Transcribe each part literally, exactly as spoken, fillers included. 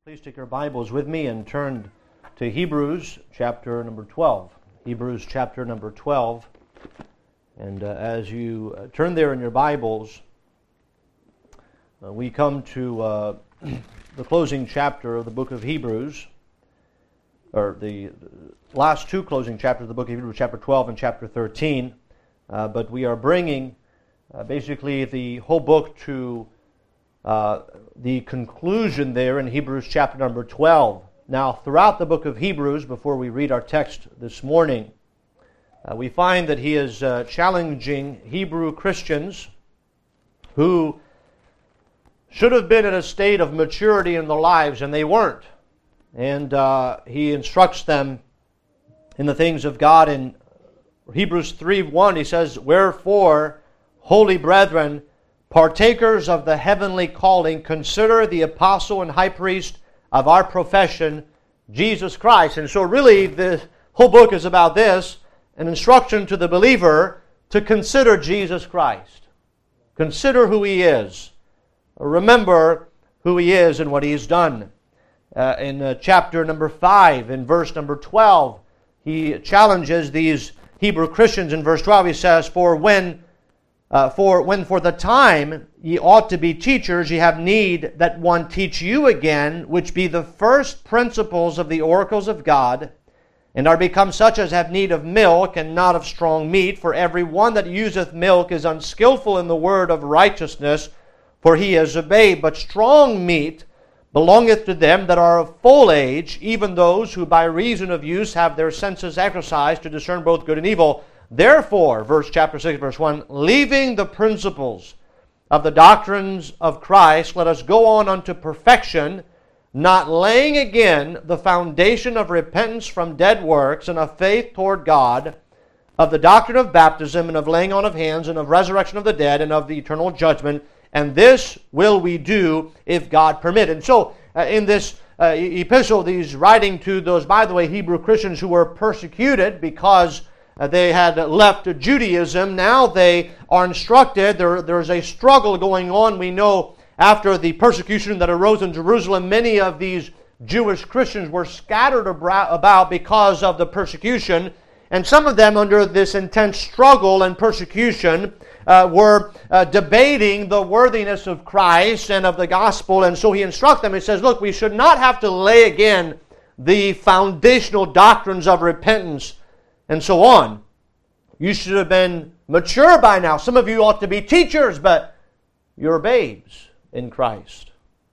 Please take your Bibles with me and turn to Hebrews chapter number twelve. Hebrews chapter number twelve. And uh, as you uh, turn there in your Bibles, uh, we come to uh, the closing chapter of the book of Hebrews, or the last two closing chapters of the book of Hebrews, chapter twelve and chapter thirteen. Uh, but we are bringing uh, basically the whole book to Uh, the conclusion there in Hebrews chapter number twelve. Now, throughout the book of Hebrews, before we read our text this morning, uh, we find that he is uh, challenging Hebrew Christians who should have been in a state of maturity in their lives, and they weren't. And uh, he instructs them in the things of God. In Hebrews three one, he says, "Wherefore, holy brethren, partakers of the heavenly calling, consider the apostle and high priest of our profession, Jesus Christ." And so really the whole book is about this, an instruction to the believer to consider Jesus Christ. Consider who He is. Remember who He is and what He has done. Uh, in uh, chapter number five, in verse number twelve, he challenges these Hebrew Christians. In verse twelve he says, For when Uh, for when for the time ye ought to be teachers, ye have need that one teach you again, which be the first principles of the oracles of God, and are become such as have need of milk, and not of strong meat. For every one that useth milk is unskillful in the word of righteousness, for he is a babe. But strong meat belongeth to them that are of full age, even those who by reason of use have their senses exercised to discern both good and evil. Therefore," verse chapter six, verse one, "leaving the principles of the doctrines of Christ, let us go on unto perfection, not laying again the foundation of repentance from dead works, and of faith toward God, of the doctrine of baptism, and of laying on of hands, and of resurrection of the dead, and of the eternal judgment. And this will we do, if God permit." And so, uh, in this uh, epistle, he's writing to those, by the way, Hebrew Christians who were persecuted because Uh, they had left Judaism. Now they are instructed. There, there's a struggle going on. We know after the persecution that arose in Jerusalem, many of these Jewish Christians were scattered about because of the persecution. And some of them, under this intense struggle and persecution, uh, were uh, debating the worthiness of Christ and of the gospel. And so he instructs them. He says, look, we should not have to lay again the foundational doctrines of repentance and so on. You should have been mature by now. Some of you ought to be teachers, but you're babes in Christ.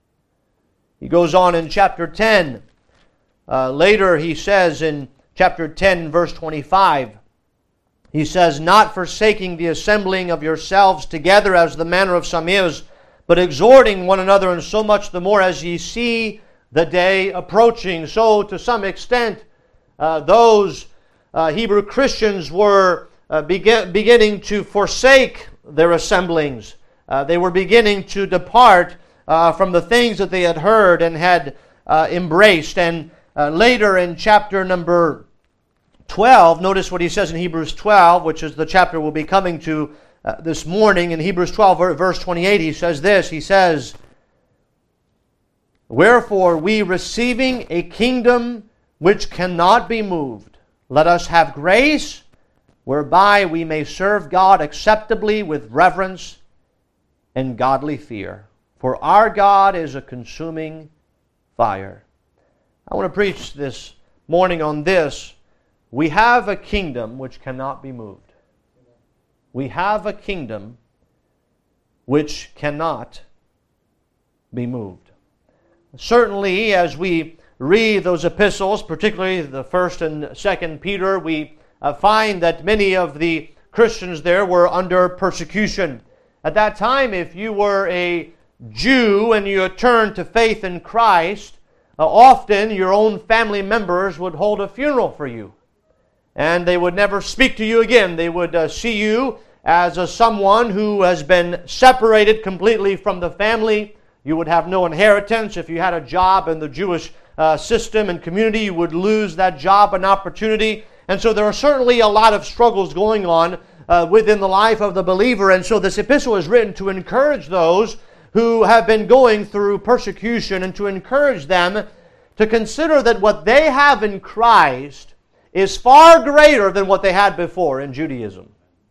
He goes on in chapter ten. Uh, later he says in chapter ten, verse twenty-five, he says, "Not forsaking the assembling of yourselves together as the manner of some is, but exhorting one another, and so much the more as ye see the day approaching." So to some extent, uh, those Uh, Hebrew Christians were uh, begin, beginning to forsake their assemblings. Uh, they were beginning to depart uh, from the things that they had heard and had uh, embraced. And uh, later in chapter number twelve, notice what he says in Hebrews twelve, which is the chapter we'll be coming to uh, this morning. In Hebrews twelve, verse twenty-eight, he says this. He says, "Wherefore we, receiving a kingdom which cannot be moved, let us have grace whereby we may serve God acceptably with reverence and godly fear. For our God is a consuming fire." I want to preach this morning on this. We have a kingdom which cannot be moved. We have a kingdom which cannot be moved. Certainly, as we read those epistles, particularly the first and second Peter, we uh, find that many of the Christians there were under persecution. At that time, if you were a Jew and you had turned to faith in Christ, uh, often your own family members would hold a funeral for you. And they would never speak to you again. They would uh, see you as a someone who has been separated completely from the family. You would have no inheritance. If you had a job in the Jewish Uh, system and community, you would lose that job and opportunity. And so there are certainly a lot of struggles going on uh, within the life of the believer. And so this epistle is written to encourage those who have been going through persecution and to encourage them to consider that what they have in Christ is far greater than what they had before in Judaism.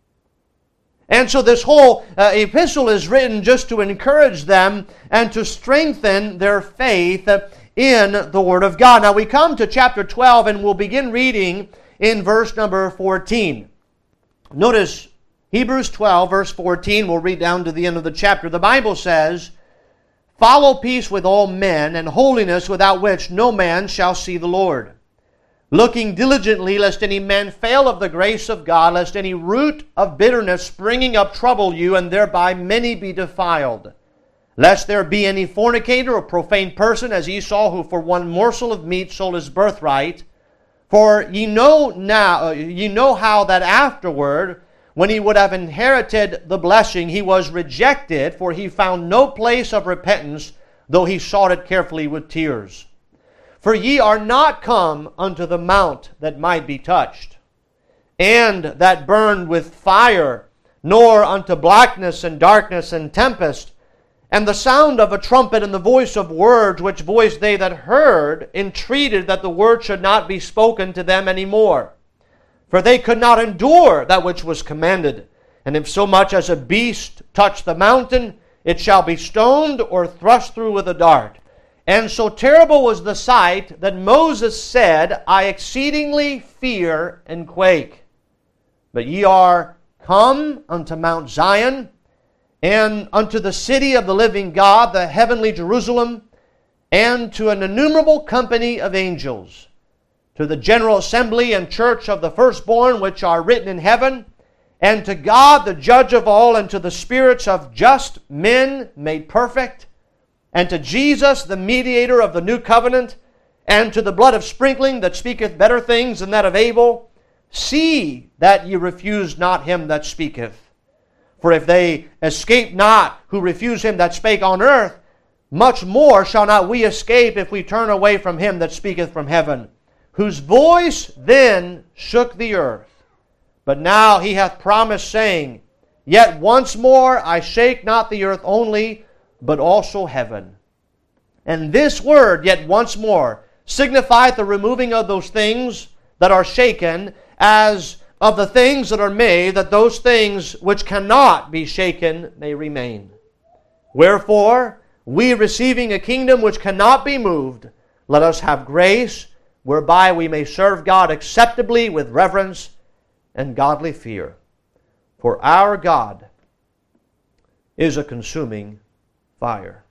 And so this whole uh, epistle is written just to encourage them and to strengthen their faith in the Word of God. Now we come to chapter twelve and we'll begin reading in verse number fourteen. Notice Hebrews twelve verse fourteen, we'll read down to the end of the chapter. The Bible says, "Follow peace with all men and holiness, without which no man shall see the Lord. Looking diligently lest any man fail of the grace of God, lest any root of bitterness springing up trouble you, and thereby many be defiled. Lest there be any fornicator or profane person, as Esau, who for one morsel of meat sold his birthright. For ye know now, ye know how that afterward, when he would have inherited the blessing, he was rejected, for he found no place of repentance, though he sought it carefully with tears. For ye are not come unto the mount that might be touched, and that burned with fire, nor unto blackness and darkness and tempest, and the sound of a trumpet and the voice of words, which voice they that heard entreated that the word should not be spoken to them any more. For they could not endure that which was commanded. And if so much as a beast touch the mountain, it shall be stoned or thrust through with a dart. And so terrible was the sight that Moses said, I exceedingly fear and quake. But ye are come unto Mount Zion, and unto the city of the living God, the heavenly Jerusalem, and to an innumerable company of angels, to the general assembly and church of the firstborn which are written in heaven, and to God the judge of all, and to the spirits of just men made perfect, and to Jesus the mediator of the new covenant, and to the blood of sprinkling that speaketh better things than that of Abel. See that ye refuse not him that speaketh. For if they escape not who refuse him that spake on earth, much more shall not we escape if we turn away from him that speaketh from heaven, whose voice then shook the earth. But now he hath promised, saying, Yet once more I shake not the earth only, but also heaven. And this word, yet once more, signifieth the removing of those things that are shaken, as of the things that are made, that those things which cannot be shaken may remain. Wherefore, we receiving a kingdom which cannot be moved, let us have grace, whereby we may serve God acceptably with reverence and godly fear. For our God is a consuming fire.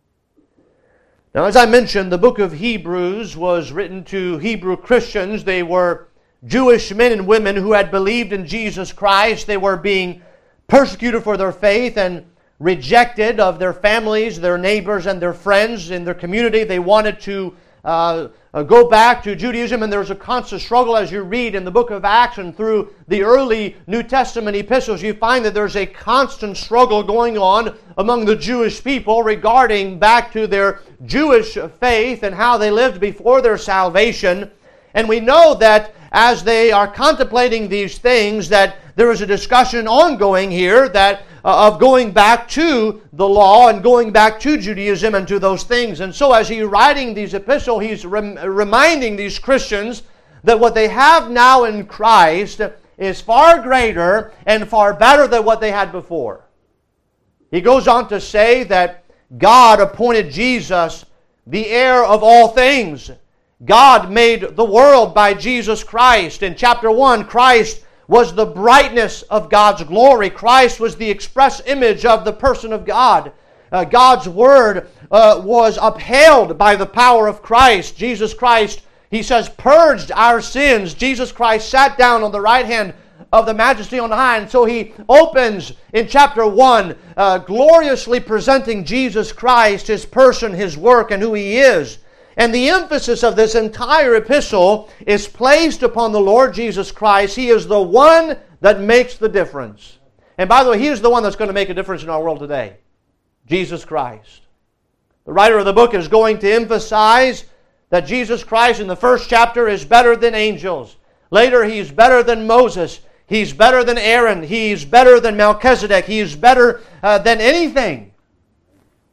Now, as I mentioned, the book of Hebrews was written to Hebrew Christians. They were Jewish men and women who had believed in Jesus Christ. They were being persecuted for their faith and rejected of their families, their neighbors, and their friends in their community. They wanted to uh, uh, go back to Judaism, and there was a constant struggle. As you read in the book of Acts and through the early New Testament epistles, you find that there's a constant struggle going on among the Jewish people regarding back to their Jewish faith and how they lived before their salvation. And we know that as they are contemplating these things, that there is a discussion ongoing here that uh, of going back to the law and going back to Judaism and to those things. And so as he's writing these epistles, he's rem- reminding these Christians that what they have now in Christ is far greater and far better than what they had before. He goes on to say that God appointed Jesus the heir of all things. God made the world by Jesus Christ. In chapter one, Christ was the brightness of God's glory. Christ was the express image of the person of God. Uh, God's Word uh, was upheld by the power of Christ. Jesus Christ, he says, purged our sins. Jesus Christ sat down on the right hand of the Majesty on high. And so he opens in chapter one, uh, gloriously presenting Jesus Christ, His person, His work, and who He is. And the emphasis of this entire epistle is placed upon the Lord Jesus Christ. He is the one that makes the difference. And by the way, He is the one that's going to make a difference in our world today. Jesus Christ. The writer of the book is going to emphasize that Jesus Christ in the first chapter is better than angels. Later, He's better than Moses. He's better than Aaron. He's better than Melchizedek. He's better uh, than anything.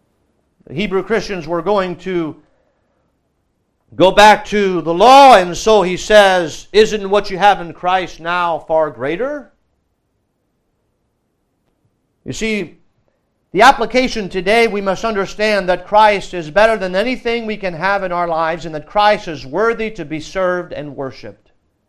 The Hebrew Christians were going to go back to the law, and so he says, isn't what you have in Christ now far greater? You see, the application today, we must understand that Christ is better than anything we can have in our lives, and that Christ is worthy to be served and worshiped.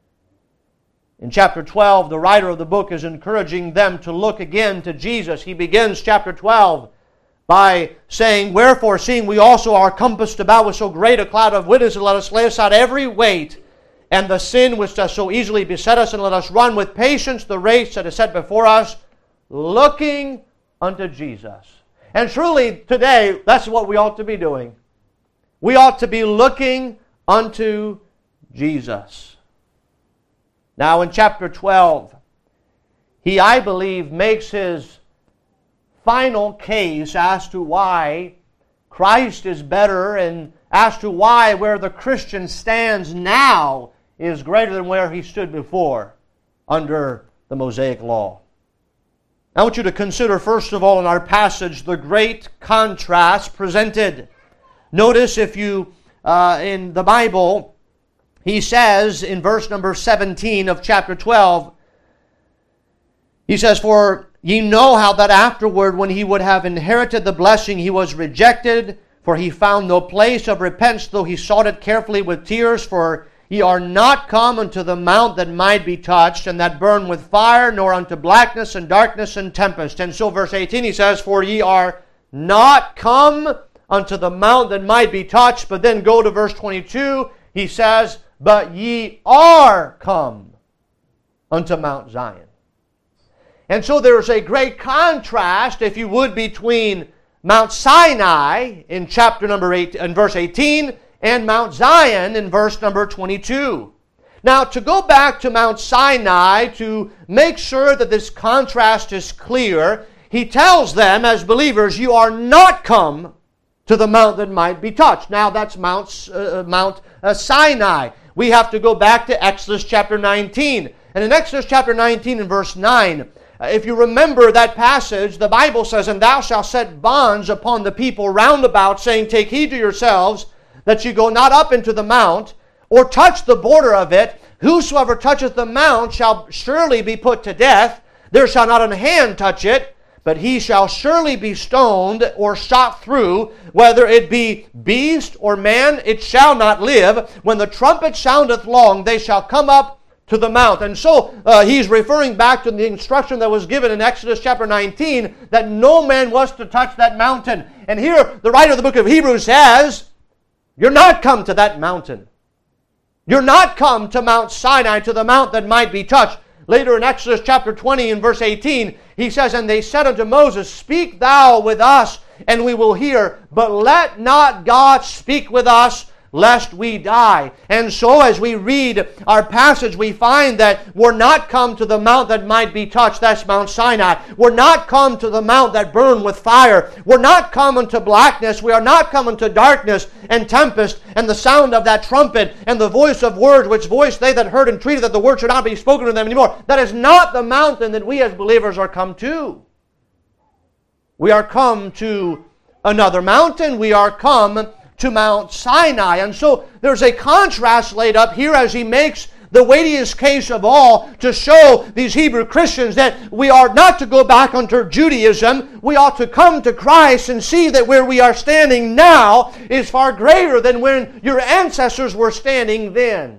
In chapter twelve, the writer of the book is encouraging them to look again to Jesus. He begins chapter twelve by saying, wherefore, seeing we also are compassed about with so great a cloud of witnesses, let us lay aside every weight and the sin which does so easily beset us, and let us run with patience the race that is set before us, looking unto Jesus. And truly, today, that's what we ought to be doing. We ought to be looking unto Jesus. Now, in chapter twelve, he, I believe, makes his final case as to why Christ is better, and as to why where the Christian stands now is greater than where he stood before under the Mosaic law. I want you to consider, first of all, in our passage, the great contrast presented. Notice if you, uh, in the Bible, he says in verse number seventeen of chapter twelve, he says, for ye know how that afterward, when he would have inherited the blessing, he was rejected, for he found no place of repentance, though he sought it carefully with tears. For ye are not come unto the mount that might be touched, and that burn with fire, nor unto blackness and darkness and tempest. And so verse eighteen, he says, for ye are not come unto the mount that might be touched. But then go to verse twenty-two, he says, but ye are come unto Mount Zion. And so there's a great contrast, if you would, between Mount Sinai in chapter number eight, in verse eighteen, and Mount Zion in verse number twenty-two. Now, to go back to Mount Sinai, to make sure that this contrast is clear, he tells them as believers, you are not come to the mount that might be touched. Now, that's Mount, uh, Mount uh, Sinai. We have to go back to Exodus chapter nineteen. And in Exodus chapter nineteen and verse nine, if you remember that passage, the Bible says, and thou shalt set bonds upon the people round about, saying, take heed to yourselves, that ye go not up into the mount, or touch the border of it. Whosoever toucheth the mount shall surely be put to death. There shall not an hand touch it, but he shall surely be stoned or shot through. Whether it be beast or man, it shall not live. When the trumpet soundeth long, they shall come up to the mount. And so uh, he's referring back to the instruction that was given in Exodus chapter nineteen, that no man was to touch that mountain. And here the writer of the book of Hebrews says, you're not come to that mountain. You're not come to Mount Sinai, to the mount that might be touched. Later in Exodus chapter twenty and verse eighteen, he says, and they said unto Moses, speak thou with us, and we will hear, but let not God speak with us, lest we die. And so as we read our passage, we find that we're not come to the mount that might be touched. That's Mount Sinai. We're not come to the mount that burned with fire. We're not come unto blackness. We are not come unto darkness and tempest and the sound of that trumpet and the voice of words, which voice they that heard entreated that the word should not be spoken to them anymore. That is not the mountain that we as believers are come to. We are come to another mountain. We are come to Mount Sinai. And so there's a contrast laid up here as he makes the weightiest case of all to show these Hebrew Christians that we are not to go back under Judaism. We ought to come to Christ and see that where we are standing now is far greater than when your ancestors were standing then.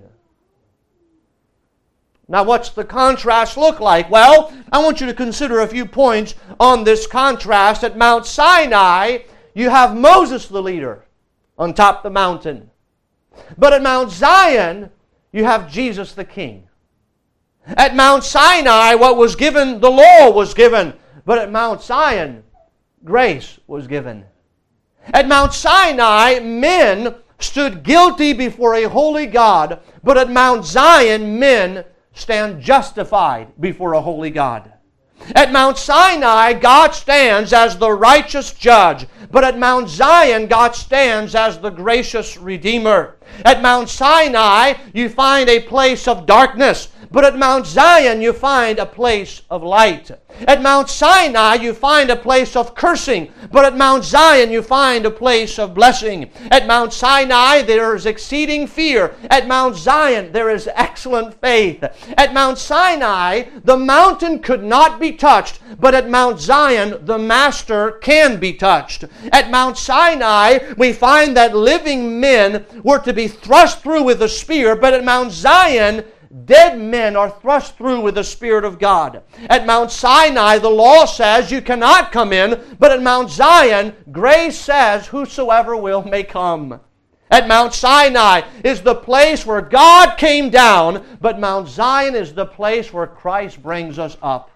Now, what's the contrast look like? Well, I want you to consider a few points on this contrast. At Mount Sinai, you have Moses the leader on top of the mountain. But at Mount Zion, you have Jesus the King. At Mount Sinai, what was given, the law was given. But at Mount Zion, grace was given. At Mount Sinai, men stood guilty before a holy God. But at Mount Zion, men stand justified before a holy God. At Mount Sinai, God stands as the righteous judge. But at Mount Zion, God stands as the gracious Redeemer. At Mount Sinai, you find a place of darkness. But at Mount Zion you find a place of light. At Mount Sinai you find a place of cursing. But at Mount Zion you find a place of blessing. At Mount Sinai there is exceeding fear. At Mount Zion there is excellent faith. At Mount Sinai the mountain could not be touched. But at Mount Zion the Master can be touched. At Mount Sinai we find that living men were to be thrust through with a spear. But at Mount Zion dead men are thrust through with the Spirit of God. At Mount Sinai, the law says you cannot come in, but at Mount Zion, grace says whosoever will may come. At Mount Sinai is the place where God came down, but Mount Zion is the place where Christ brings us up.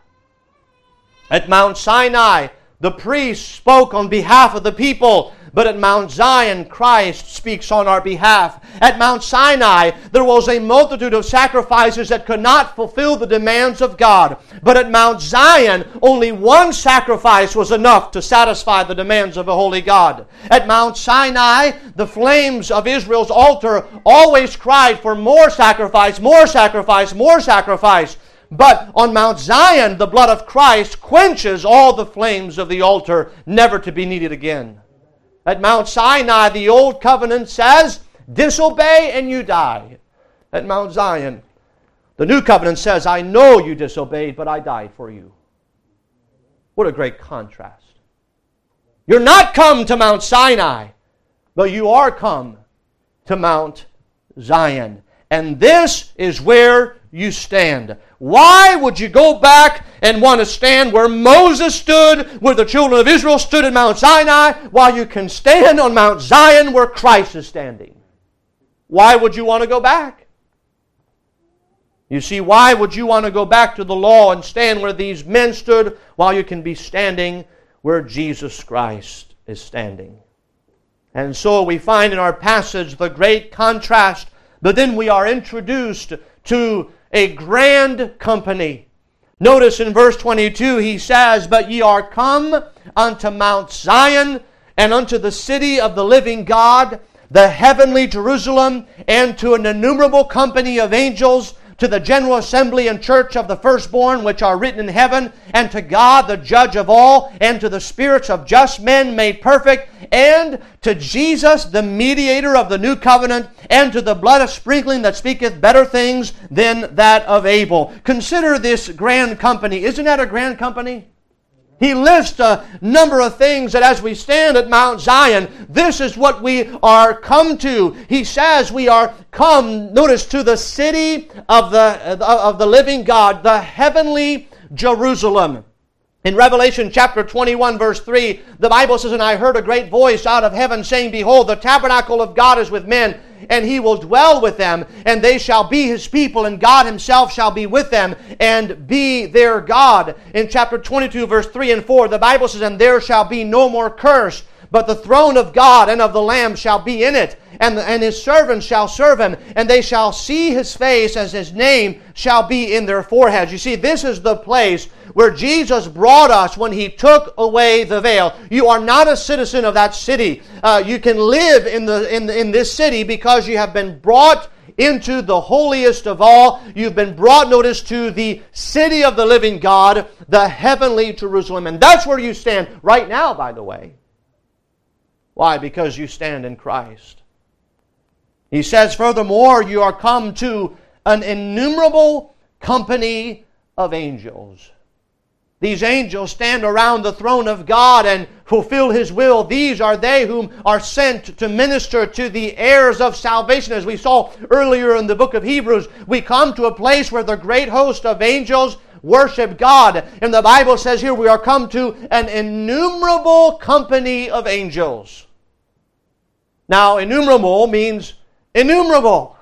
At Mount Sinai, the priest spoke on behalf of the people, but at Mount Zion, Christ speaks on our behalf. At Mount Sinai, there was a multitude of sacrifices that could not fulfill the demands of God. But at Mount Zion, only one sacrifice was enough to satisfy the demands of a holy God. At Mount Sinai, the flames of Israel's altar always cried for more sacrifice, more sacrifice, more sacrifice. But on Mount Zion, the blood of Christ quenches all the flames of the altar, never to be needed again. At Mount Sinai, the Old Covenant says, disobey and you die. At Mount Zion, the New Covenant says, I know you disobeyed, but I died for you. What a great contrast. You're not come to Mount Sinai, but you are come to Mount Zion. And this is where you stand. Why would you go back and want to stand where Moses stood, where the children of Israel stood at Mount Sinai, while you can stand on Mount Zion where Christ is standing? Why would you want to go back? You see, why would you want to go back to the law and stand where these men stood while you can be standing where Jesus Christ is standing? And so we find in our passage the great contrast, but then we are introduced to a grand company. Notice in verse twenty-two he says, But ye are come unto Mount Zion, and unto the city of the living God, the heavenly Jerusalem, and to an innumerable company of angels, to the general assembly and church of the firstborn which are written in heaven, and to God the judge of all, and to the spirits of just men made perfect, and to Jesus the mediator of the new covenant, and to the blood of sprinkling that speaketh better things than that of Abel. Consider this grand company. Isn't that a grand company? He lists a number of things that as we stand at Mount Zion, this is what we are come to. He says we are come, notice, to the city of the, of the living God, the heavenly Jerusalem. In Revelation chapter twenty-one, verse three, the Bible says, And I heard a great voice out of heaven saying, Behold, the tabernacle of God is with men, and He will dwell with them, and they shall be His people, and God Himself shall be with them, and be their God. In chapter twenty-two, verse three and four, the Bible says, And there shall be no more curse, but the throne of God and of the Lamb shall be in it, and, and His servants shall serve Him, and they shall see His face, as His name shall be in their foreheads. You see, this is the place where Jesus brought us when He took away the veil. You are not a citizen of that city. Uh, you can live in, the, in, in this city because you have been brought into the holiest of all. You've been brought, notice, to the city of the living God, the heavenly Jerusalem. And that's where you stand right now, by the way. Why? Because you stand in Christ. He says, furthermore, you are come to an innumerable company of angels. These angels stand around the throne of God and fulfill His will. These are they whom are sent to minister to the heirs of salvation. As we saw earlier in the book of Hebrews, we come to a place where the great host of angels worship God. And the Bible says here we are come to an innumerable company of angels. Now, innumerable means innumerable.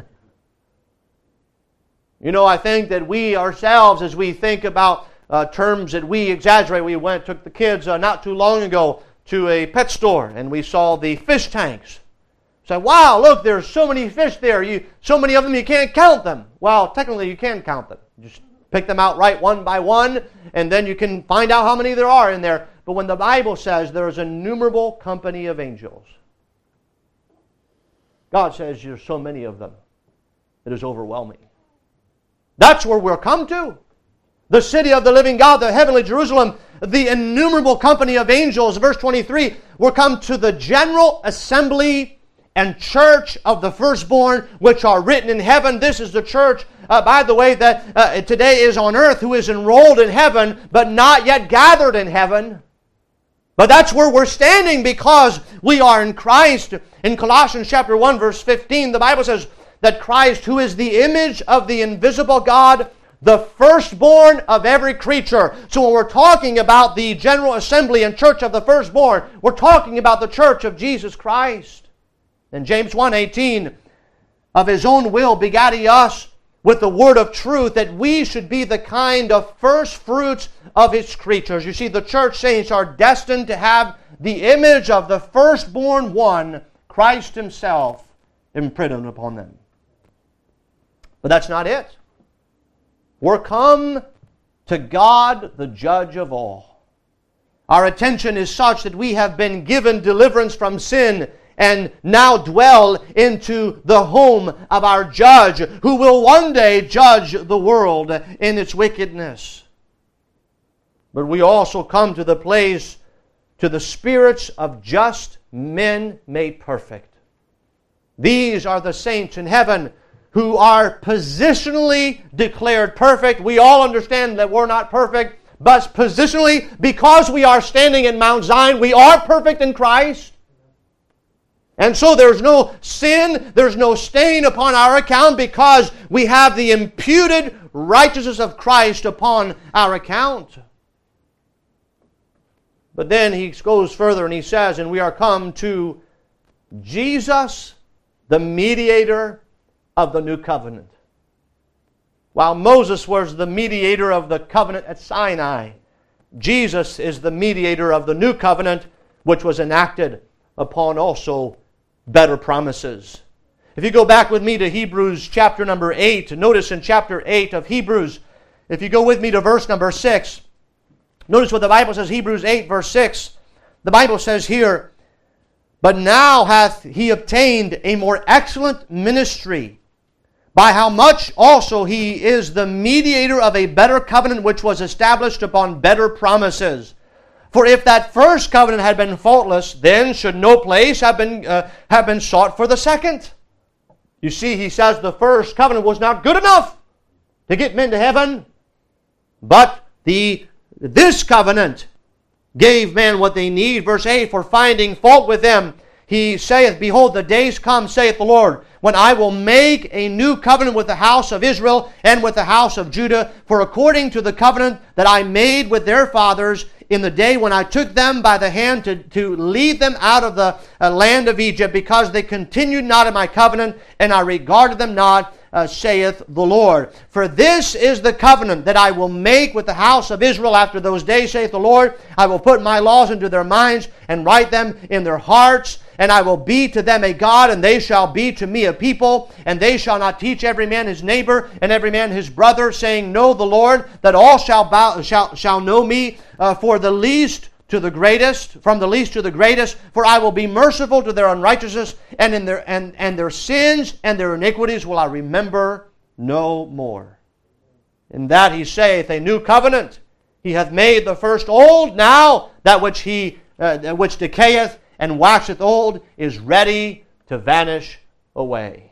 You know, I think that we ourselves, as we think about uh, terms that we exaggerate, we went took the kids uh, not too long ago to a pet store, and we saw the fish tanks. Say, wow, look, there's so many fish there. You, so many of them you can't count them. Well, technically you can count them. Just pick them out right one by one, and then you can find out how many there are in there. But when the Bible says there is an innumerable company of angels, God says there's so many of them, it is overwhelming. That's where we're come to. The city of the living God, the heavenly Jerusalem, the innumerable company of angels. Verse twenty-three, we're come to the general assembly and church of the firstborn, which are written in heaven. This is the church, uh, by the way, that uh, today is on earth, who is enrolled in heaven, but not yet gathered in heaven. But that's where we're standing because we are in Christ. In Colossians chapter one, verse fifteen, the Bible says that Christ, who is the image of the invisible God, the firstborn of every creature. So when we're talking about the general assembly and church of the firstborn, we're talking about the church of Jesus Christ. In James one eighteen, of His own will begat He us with the word of truth, that we should be the kind of first fruits of His creatures. You see, the church saints are destined to have the image of the firstborn one, Christ Himself, imprinted upon them. But that's not it. We're come to God, the judge of all. Our attention is such that we have been given deliverance from sin and now dwell into the home of our judge, who will one day judge the world in its wickedness. But we also come to the place, to the spirits of just men made perfect. These are the saints in heaven who are positionally declared perfect. We all understand that we're not perfect, but positionally, because we are standing in Mount Zion, we are perfect in Christ. And so there's no sin, there's no stain upon our account, because we have the imputed righteousness of Christ upon our account. But then he goes further and he says, and we are come to Jesus, the mediator of the new covenant. While Moses was the mediator of the covenant at Sinai, Jesus is the mediator of the new covenant, which was enacted upon also better promises. If you go back with me to Hebrews chapter number eight, notice in chapter eight of Hebrews, if you go with me to verse number six, notice what the Bible says, Hebrews eight verse six. The Bible says here, but now hath he obtained a more excellent ministry, by how much also he is the mediator of a better covenant, which was established upon better promises. For if that first covenant had been faultless, then should no place have been uh, have been sought for the second. You see, he says the first covenant was not good enough to get men to heaven, but the this covenant gave man what they need. Verse eight, for finding fault with them, he saith, behold, the days come, saith the Lord, when I will make a new covenant with the house of Israel and with the house of Judah, for according to the covenant that I made with their fathers in the day when I took them by the hand to, to lead them out of the uh, land of Egypt, because they continued not in my covenant, and I regarded them not, uh, saith the Lord. For this is the covenant that I will make with the house of Israel after those days, saith the Lord. I will put my laws into their minds, and write them in their hearts, and I will be to them a God, and they shall be to me a people. And they shall not teach every man his neighbor, and every man his brother, saying, know the Lord, that all shall bow, shall, shall know me, uh, for the least to the greatest, from the least to the greatest. For I will be merciful to their unrighteousness, and in their and, and their sins and their iniquities will I remember no more. In that he saith, a new covenant. He hath made the first old. Now that which he uh, which decayeth and waxeth old is ready to vanish away.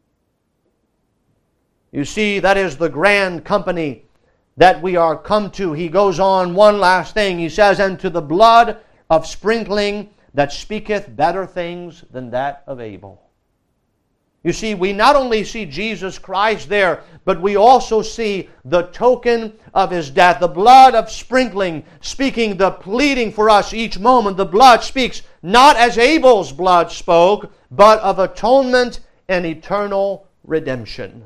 You see, that is the grand company that we are come to. He goes on one last thing. He says, and to the blood of sprinkling that speaketh better things than that of Abel. You see, we not only see Jesus Christ there, but we also see the token of His death. The blood of sprinkling, speaking the pleading for us each moment. The blood speaks not as Abel's blood spoke, but of atonement and eternal redemption.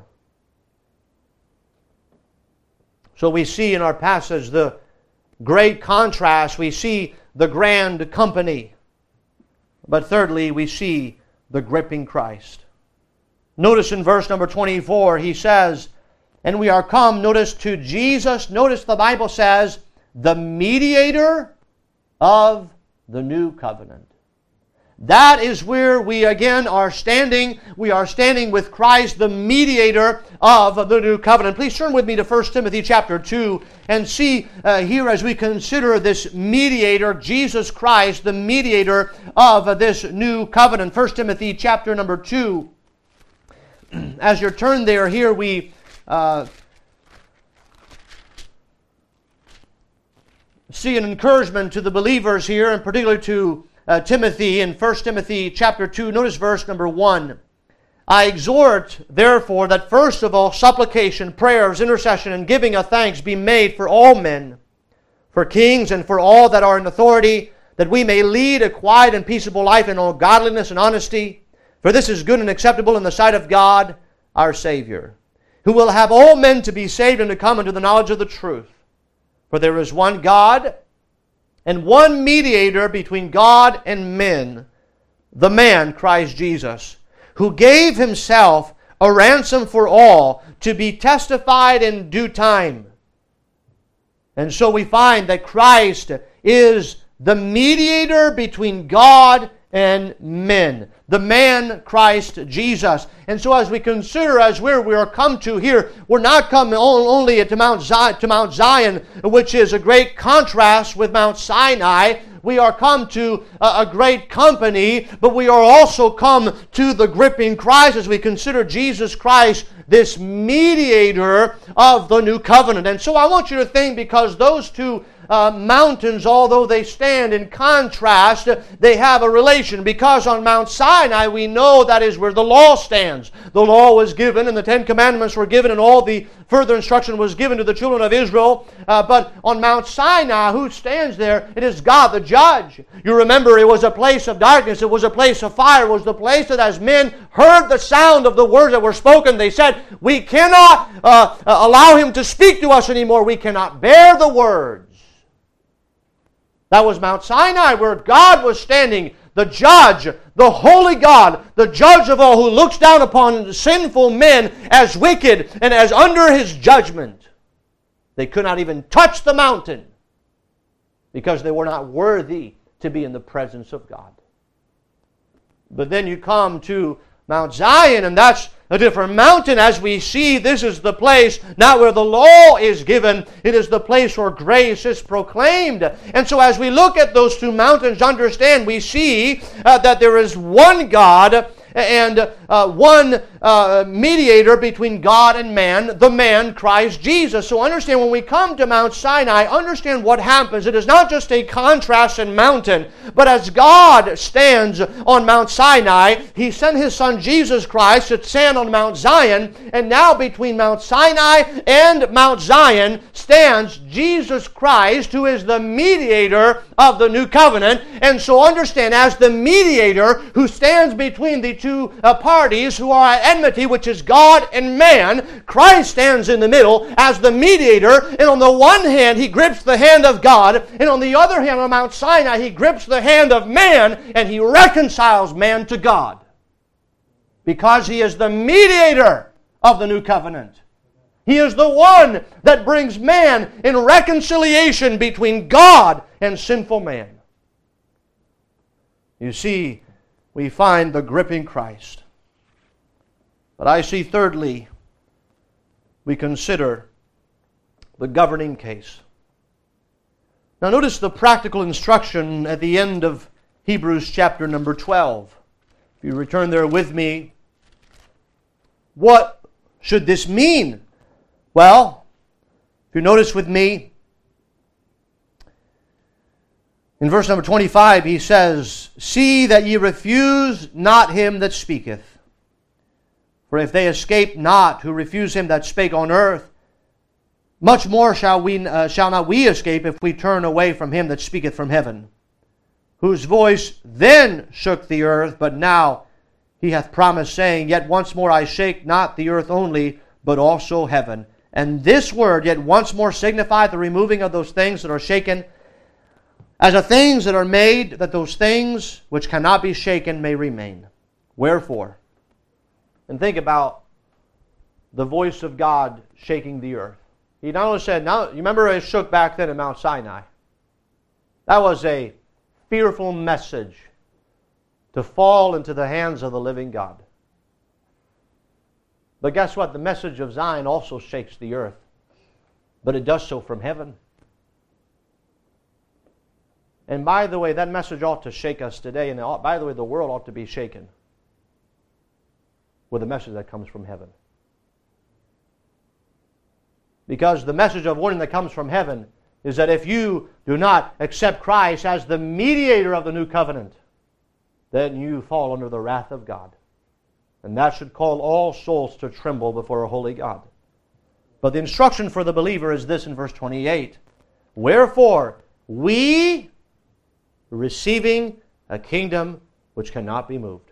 So we see in our passage the great contrast. We see the grand company. But thirdly, we see the gripping Christ. Notice in verse number twenty-four, he says, and we are come, notice, to Jesus. Notice the Bible says, the mediator of the new covenant. That is where we again are standing. We are standing with Christ, the mediator of the new covenant. Please turn with me to First Timothy chapter two and see uh, here as we consider this mediator, Jesus Christ, the mediator of this new covenant. First Timothy chapter number two. As you're turned there, here we uh, see an encouragement to the believers here, and particularly to Uh, Timothy in First Timothy chapter two. Notice verse number one. I exhort, therefore, that first of all supplication, prayers, intercession, and giving of thanks be made for all men, for kings, and for all that are in authority, that we may lead a quiet and peaceable life in all godliness and honesty. For this is good and acceptable in the sight of God, our Savior, who will have all men to be saved and to come into the knowledge of the truth. For there is one God, and one mediator between God and men, the man Christ Jesus, who gave himself a ransom for all, to be testified in due time. And so we find that Christ is the mediator between God and men, the man Christ Jesus. And so as we consider, as where we are come to here, we're not coming only to Mount Zion, to Mount Zion, which is a great contrast with Mount Sinai. We are come to a, a great company, but we are also come to the gripping Christ as we consider Jesus Christ, this mediator of the new covenant. And so I want you to think, because those two Uh, mountains, although they stand in contrast, they have a relation. Because on Mount Sinai, we know that is where the law stands. The law was given, and the Ten Commandments were given, and all the further instruction was given to the children of Israel. Uh, but on Mount Sinai, who stands there? It is God, the judge. You remember, it was a place of darkness. It was a place of fire. It was the place that as men heard the sound of the words that were spoken, they said, we cannot uh, allow him to speak to us anymore. We cannot bear the words. That was Mount Sinai, where God was standing, the judge, the holy God, the judge of all, who looks down upon sinful men as wicked and as under his judgment. They could not even touch the mountain because they were not worthy to be in the presence of God. But then you come to Mount Zion, and that's a different mountain. As we see, this is the place not where the law is given. It is the place where grace is proclaimed. And so as we look at those two mountains, understand, we see uh, that there is one God and uh, one uh, mediator between God and man, the man Christ Jesus. So understand, when we come to Mount Sinai, understand what happens. It is not just a contrast in mountain, but as God stands on Mount Sinai, He sent His Son Jesus Christ to stand on Mount Zion, and now between Mount Sinai and Mount Zion stands Jesus Christ, who is the mediator of the new covenant. And so understand, as the mediator who stands between the two uh, parties who are at enmity, which is God and man, Christ stands in the middle as the mediator, and on the one hand He grips the hand of God, and on the other hand on Mount Sinai He grips the hand of man, and He reconciles man to God, because He is the mediator of the new covenant. He is the one that brings man in reconciliation between God and sinful man. You see, we find the gripping Christ. But I see, thirdly, we consider the governing case. Now notice the practical instruction at the end of Hebrews chapter number twelve. If you return there with me, what should this mean? Well, if you notice with me, in verse number twenty-five, he says, see that ye refuse not him that speaketh. For if they escape not who refuse him that spake on earth, much more shall we uh, shall not we escape if we turn away from him that speaketh from heaven, whose voice then shook the earth, but now he hath promised, saying, yet once more I shake not the earth only, but also heaven. And this word, yet once more, signifieth the removing of those things that are shaken, as the things that are made, that those things which cannot be shaken may remain. Wherefore, and think about the voice of God shaking the earth. He not only said, now you remember it shook back then at Mount Sinai. That was a fearful message to fall into the hands of the living God. But guess what? The message of Zion also shakes the earth. But it does so from heaven. And by the way, that message ought to shake us today. And by the way, the world ought to be shaken with a message that comes from heaven. Because the message of warning that comes from heaven is that if you do not accept Christ as the mediator of the new covenant, then you fall under the wrath of God. And that should call all souls to tremble before a holy God. But the instruction for the believer is this in verse twenty-eight. Wherefore, we, receiving a kingdom which cannot be moved,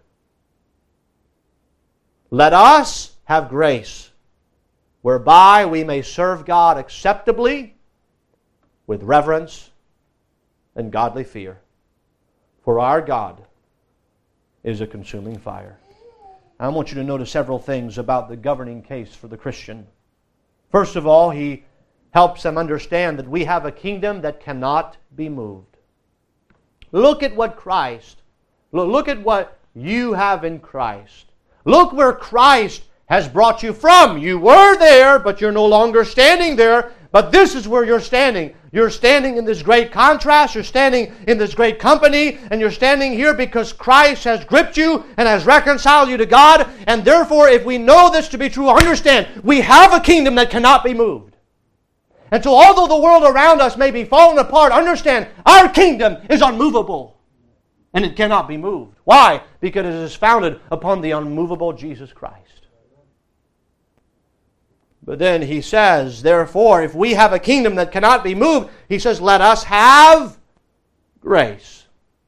let us have grace, whereby we may serve God acceptably, with reverence and godly fear. For our God is a consuming fire. I want you to notice several things about the governing case for the Christian. First of all, he helps them understand that we have a kingdom that cannot be moved. Look at what Christ, look at what you have in Christ. Look where Christ has brought you from. You were there, but you're no longer standing there. But this is where you're standing. You're standing in this great contrast. You're standing in this great company. And you're standing here because Christ has gripped you and has reconciled you to God. And therefore, if we know this to be true, understand, we have a kingdom that cannot be moved. And so although the world around us may be falling apart, understand, our kingdom is unmovable. And it cannot be moved. Why? Because it is founded upon the unmovable Jesus Christ. But then he says, therefore, if we have a kingdom that cannot be moved, he says, let us have grace.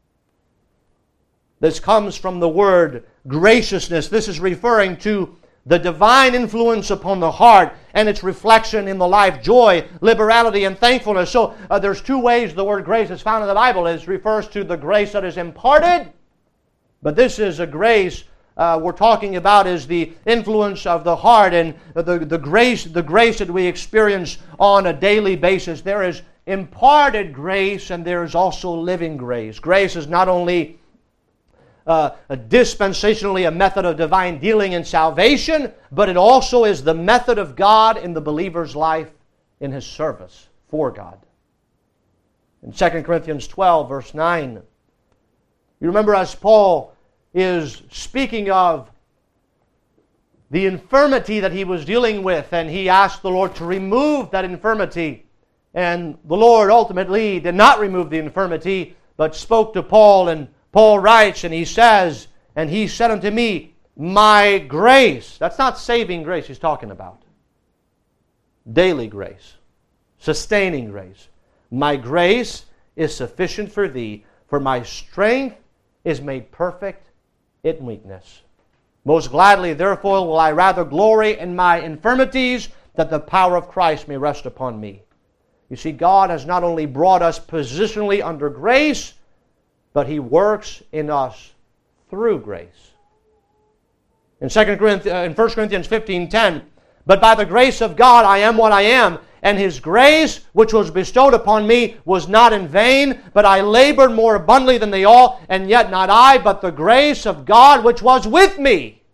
This comes from the word graciousness. This is referring to the divine influence upon the heart and its reflection in the life, joy, liberality, and thankfulness. So uh, there's two ways the word grace is found in the Bible. It refers to the grace that is imparted, but this is a grace Uh, we're talking about is the influence of the heart and the, the grace the grace that we experience on a daily basis. There is imparted grace and there is also living grace. Grace is not only uh, a dispensationally a method of divine dealing and salvation, but it also is the method of God in the believer's life in his service for God. In Second Corinthians twelve, verse nine, you remember as Paul is speaking of the infirmity that he was dealing with, and he asked the Lord to remove that infirmity. And the Lord ultimately did not remove the infirmity, but spoke to Paul, and Paul writes, and he says, and he said unto me, my grace. That's not saving grace he's talking about. Daily grace. Sustaining grace. My grace is sufficient for thee, for my strength is made perfect in weakness. Most gladly, therefore, will I rather glory in my infirmities, that the power of Christ may rest upon me. You see, God has not only brought us positionally under grace, but He works in us through grace. In Second Corinthians, in First Corinthians fifteen ten, but by the grace of God I am what I am, and His grace, which was bestowed upon me, was not in vain, but I labored more abundantly than they all, and yet not I, but the grace of God which was with me.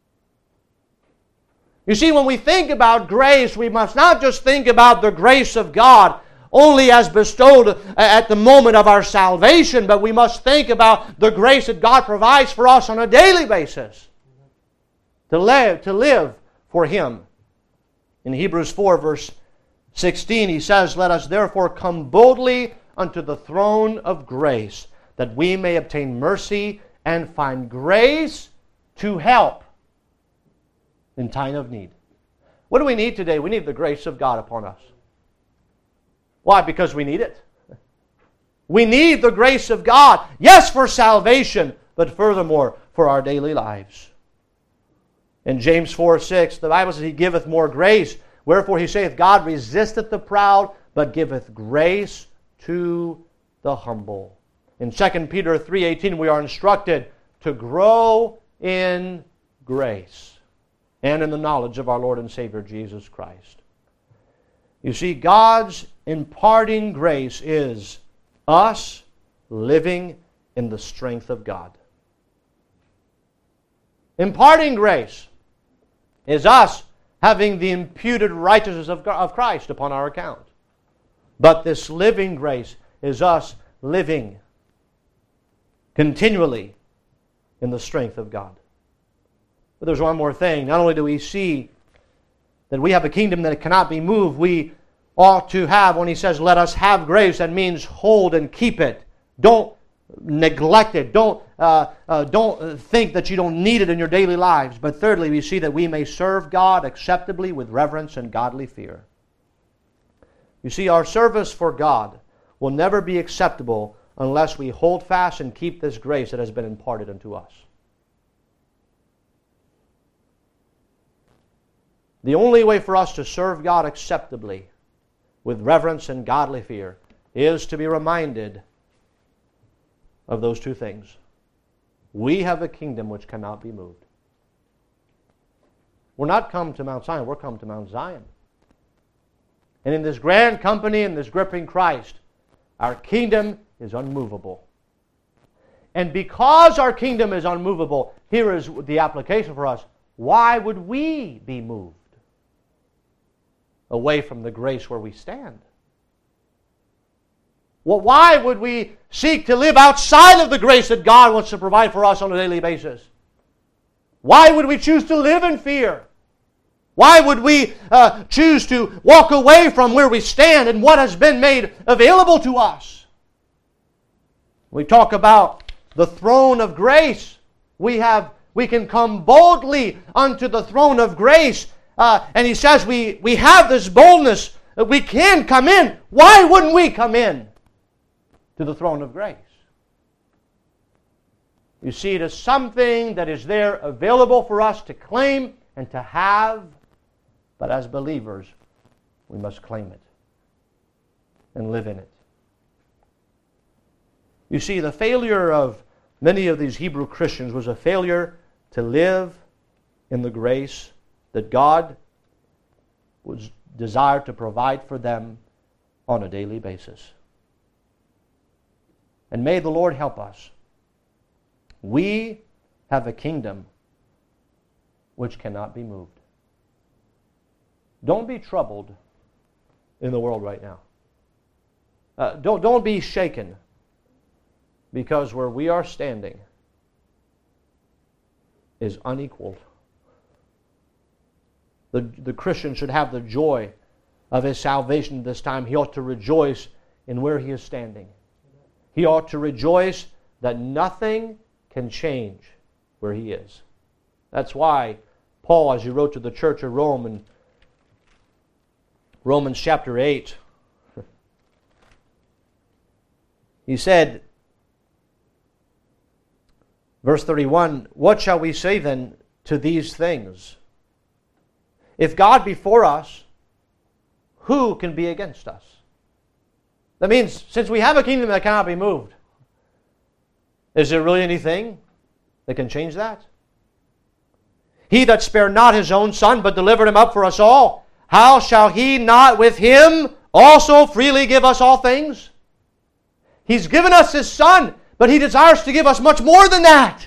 You see, when we think about grace, we must not just think about the grace of God only as bestowed at the moment of our salvation, but we must think about the grace that God provides for us on a daily basis to live, to live for Him. In Hebrews four, verse sixteen, he says, let us therefore come boldly unto the throne of grace, that we may obtain mercy and find grace to help in time of need. What do we need today? We need the grace of God upon us. Why? Because we need it. We need the grace of God, yes, for salvation, but furthermore, for our daily lives. In James four six, the Bible says, He giveth more grace. Wherefore He saith, God resisteth the proud, but giveth grace to the humble. In Second Peter three eighteen, we are instructed to grow in grace and in the knowledge of our Lord and Savior Jesus Christ. You see, God's imparting grace is us living in the strength of God. Imparting grace is us having the imputed righteousness of of Christ upon our account. But this living grace is us living continually in the strength of God. But there's one more thing. Not only do we see that we have a kingdom that cannot be moved, we ought to have, when he says, let us have grace, that means hold and keep it. Don't neglect it. Don't, uh, uh, don't think that you don't need it in your daily lives. But thirdly, we see that we may serve God acceptably with reverence and godly fear. You see, our service for God will never be acceptable unless we hold fast and keep this grace that has been imparted unto us. The only way for us to serve God acceptably with reverence and godly fear is to be reminded of those two things. We have a kingdom which cannot be moved. We're not come to Mount Zion, we're come to Mount Zion. And in this grand company, in this gripping Christ, our kingdom is unmovable. And because our kingdom is unmovable, here is the application for us. Why would we be moved away from the grace where we stand? Well, why would we seek to live outside of the grace that God wants to provide for us on a daily basis? Why would we choose to live in fear? Why would we uh, choose to walk away from where we stand and what has been made available to us? We talk about the throne of grace. We have, we can come boldly unto the throne of grace. Uh, and he says we, we have this boldness that we can come in. Why wouldn't we come in to the throne of grace? You see, it is something that is there available for us to claim and to have. But as believers, we must claim it and live in it. You see, the failure of many of these Hebrew Christians was a failure to live in the grace that God was desired to provide for them on a daily basis. And may the Lord help us. We have a kingdom which cannot be moved. Don't be troubled in the world right now. Uh, don't, don't be shaken, because where we are standing is unequaled. The, the Christian should have the joy of his salvation this time. He ought to rejoice in where he is standing. He ought to rejoice that nothing can change where he is. That's why Paul, as he wrote to the church of Rome in Romans chapter eight, he said, verse thirty-one, what shall we say then to these things? If God be for us, who can be against us? That means, since we have a kingdom that cannot be moved, is there really anything that can change that? He that spared not his own Son, but delivered him up for us all, how shall he not with him also freely give us all things? He's given us his Son, but he desires to give us much more than that.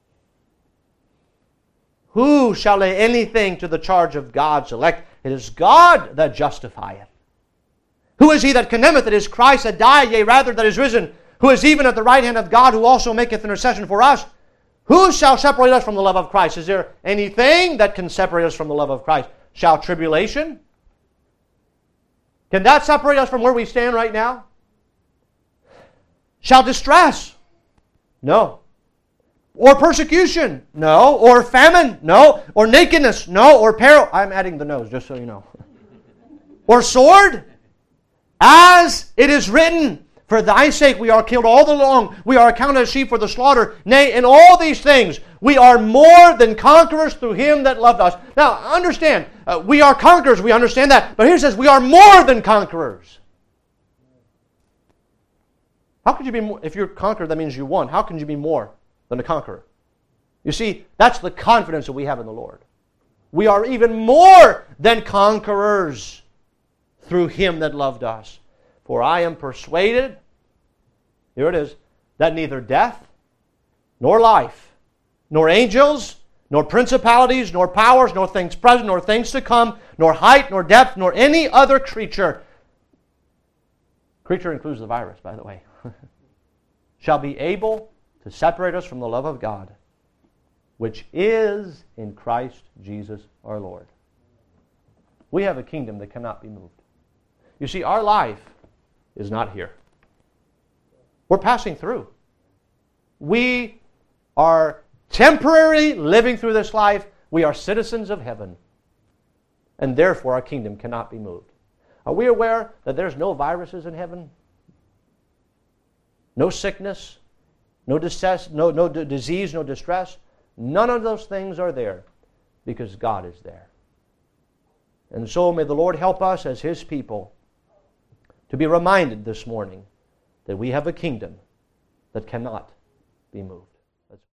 Who shall lay anything to the charge of God's elect? It is God that justifieth. Who is he that condemneth? It is Christ that died, yea, rather that is risen, who is even at the right hand of God, who also maketh intercession for us. Who shall separate us from the love of Christ? Is there anything that can separate us from the love of Christ? Shall tribulation? Can that separate us from where we stand right now? Shall distress? No. Or persecution? No. Or famine? No. Or nakedness? No. Or peril? I'm adding the nose, just so you know. Or sword? As it is written, for thy sake we are killed all the long, we are accounted as sheep for the slaughter. Nay, in all these things we are more than conquerors through him that loved us. Now, understand, uh, we are conquerors, we understand that. But here it says we are more than conquerors. How could you be more? If you're conquered, that means you won. How can you be more than a conqueror? You see, that's the confidence that we have in the Lord. We are even more than conquerors through him that loved us. For I am persuaded, here it is, that neither death, nor life, nor angels, nor principalities, nor powers, nor things present, nor things to come, nor height, nor depth, nor any other creature. Creature includes the virus, by the way. Shall be able to separate us from the love of God, which is in Christ Jesus our Lord. We have a kingdom that cannot be moved. You see, our life is not here. We're passing through. We are temporarily living through this life. We are citizens of heaven. And therefore our kingdom cannot be moved. Are we aware that there's no viruses in heaven? No sickness, no distress, no, no d- disease, no distress. None of those things are there because God is there. And so may the Lord help us as His people to be reminded this morning that we have a kingdom that cannot be moved.